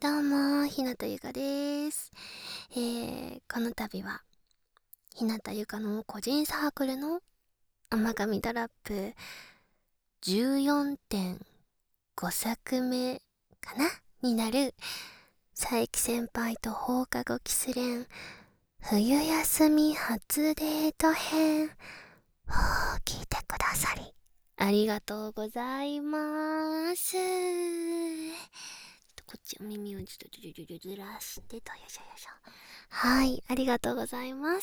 どうも、ひなたゆかです。この度は、ひなたゆかの個人サークルの甘神ドラップ14.5作目かなになる、佐伯先輩と放課後キス練冬休み初デート編を聞いてくださり、ありがとうございます。こっちお耳をちょっとずらしてと、よいしょよいしょ。はい、ありがとうございます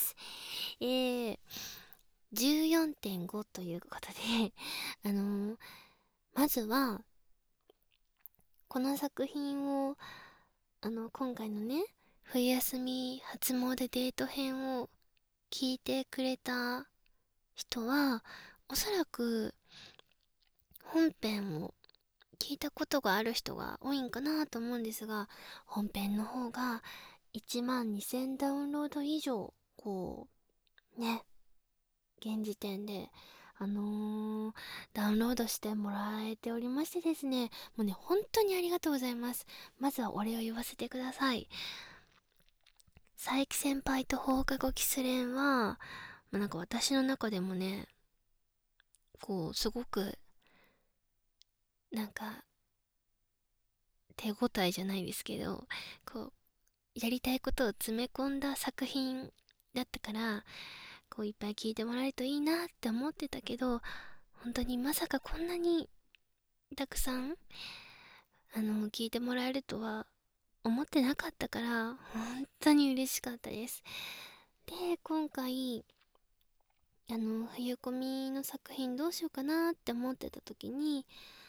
。14.5 ということで、まずは、この作品を、今回のね、冬休み初詣デート編を聞いてくれた人は、おそらく、本編を聞いたことがある人が多いんかなと思うんですが、本編の方が1万2000ダウンロード以上、ね、現時点で、ダウンロードしてもらえておりましてですね、もうね、本当にありがとうございます。まずはお礼を言わせてください。佐伯先輩と放課後キス練は、なんか私の中でもね、すごく、なんか、手応えじゃないですけど、やりたいことを詰め込んだ作品だったから、いっぱい聞いてもらえるといいなって思ってたけど、本当にまさかこんなにたくさん、聞いてもらえるとは思ってなかったから、本当に嬉しかったです。で、今回、冬コミの作品どうしようかなって思ってた時に、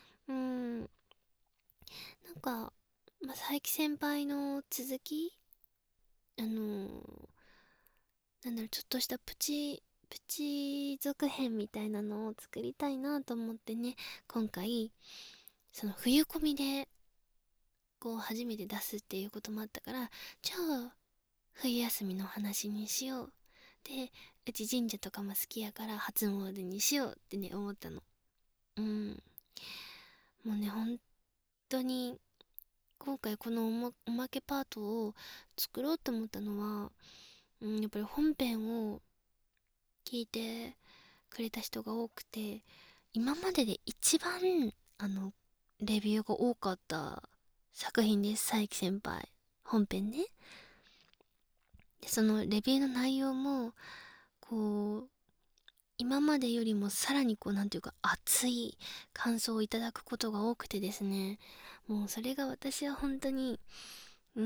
なんか、佐伯先輩の続き、あのーちょっとしたプチ続編みたいなのを作りたいなと思ってね、今回、その冬コミで、初めて出すっていうこともあったから、じゃあ、冬休みの話にしよう。で、うち神社とかも好きやから初詣にしようってね、思ったの。うん。もうね、本当に、今回このおまけパートを作ろうと思ったのは、やっぱり本編を聞いてくれた人が多くて、今までで一番、あの、レビューが多かった作品です、佐伯先輩。本編ね。で、そのレビューの内容も、こう、今までよりもさらになんていうか熱い感想をいただくことが多くてですね。もうそれが私は本当に、うん、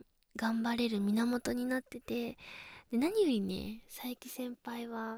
頑張れる源になってて、で、何よりね、佐伯先輩は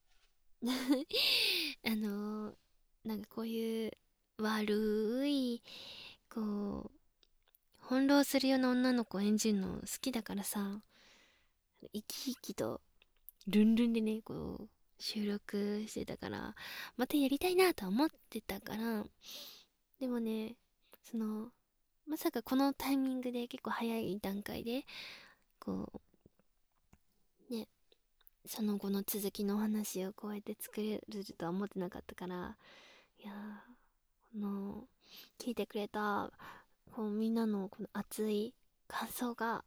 なんかこういう悪い、こう、翻弄するような女の子を演じるの好きだからさ、生き生きとルンルンでね、収録してたから、またやりたいなとは思ってたから、でもね、まさかこのタイミングで結構早い段階で、こね、その後の続きのお話をこうやって作れるとは思ってなかったから、いやー、聞いてくれた、みんなのこの熱い感想が、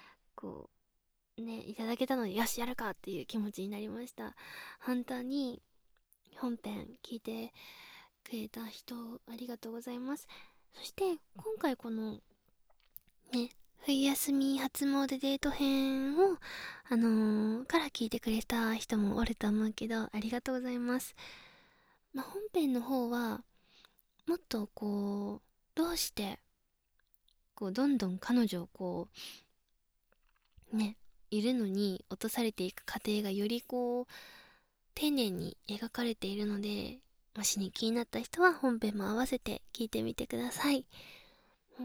いただけたので、よし、やるかっていう気持ちになりました。本当に、本編聞いてくれた人、ありがとうございます。そして、今回この、ね、冬休み初詣デート編を、から聞いてくれた人もおると思うけど、ありがとうございます。本編の方は、もっとどうして、どんどん彼女をいるのに落とされていく過程がより丁寧に描かれているので、もしね、気になった人は本編も合わせて聞いてみてください。うん。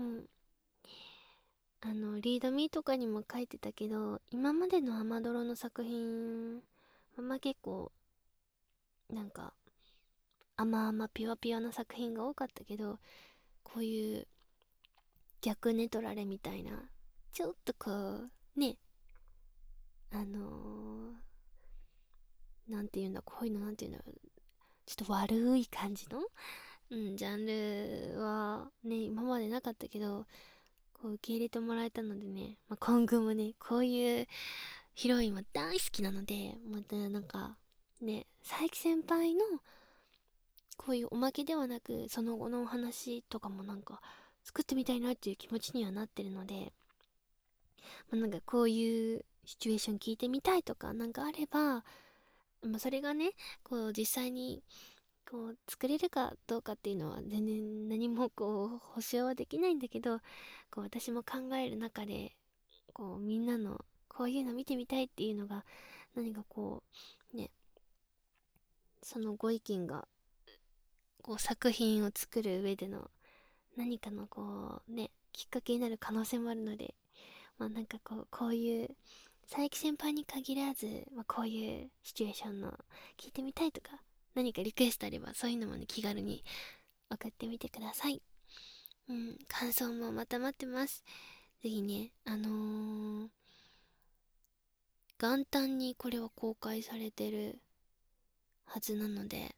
リードミーとかにも書いてたけど、今までのアマドロの作品、結構、なんか、ピュアピュアな作品が多かったけど、こういう逆ネトラレみたいな、ちょっとね、あのなんていうんだ、こういうのなんていうんだろう、ちょっと悪い感じの、ジャンルはね、今までなかったけど、 こう受け入れてもらえたのでね、今後もね、こういうヒロインは大好きなので、またなんかね、佐伯先輩のこういうおまけではなくその後のお話とかもなんか作ってみたいなっていう気持ちにはなってるので、なんかこういうシチュエーション聞いてみたいとかなんかあれば、それがね、こう実際にこう作れるかどうかっていうのは全然何もこう保証はできないんだけど、こう私も考える中でこうみんなのこういうの見てみたいっていうのが何かこうね、そのご意見がこう作品を作る上での何かのこうねきっかけになる可能性もあるので、なんかこういう佐伯先輩に限らず、こういうシチュエーションの聞いてみたいとか何かリクエストあればそういうのもね気軽に送ってみてください。感想もまた待ってます。ぜひね、元旦にこれは公開されてるはずなので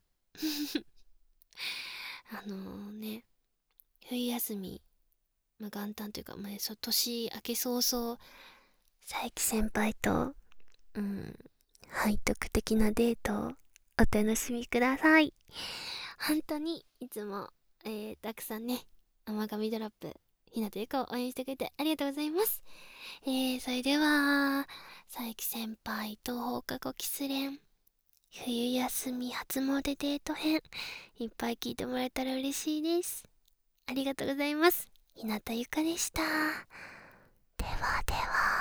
ね、冬休み、元旦というか、年明け早々、佐伯先輩と、背徳的なデートをお楽しみください。本当にいつも、たくさんね、甘神ドロップ、ひなとゆかを応援してくれてありがとうございます。それでは、佐伯先輩と放課後キス練、冬休み初詣デート編、いっぱい聞いてもらえたら嬉しいです。ありがとうございます。ひなたゆかでした。ではでは。